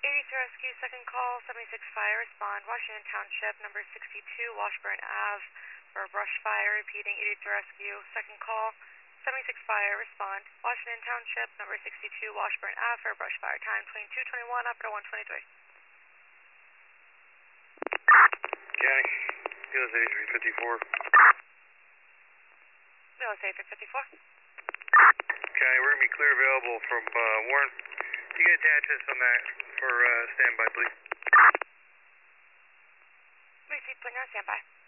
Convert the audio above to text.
83 Rescue, second call, 76 Fire, respond, Washington Township, number 62, Washburn Ave, for a brush fire, repeating, 83 Rescue, second call, 76 Fire, respond, Washington Township, number 62, Washburn Ave, for a brush fire, time 22:21, operator 123. County, US 8354. US 8354. County, we're going to be clear available from Warren. You can attach us on that for standby, please. Receipt, putting on standby.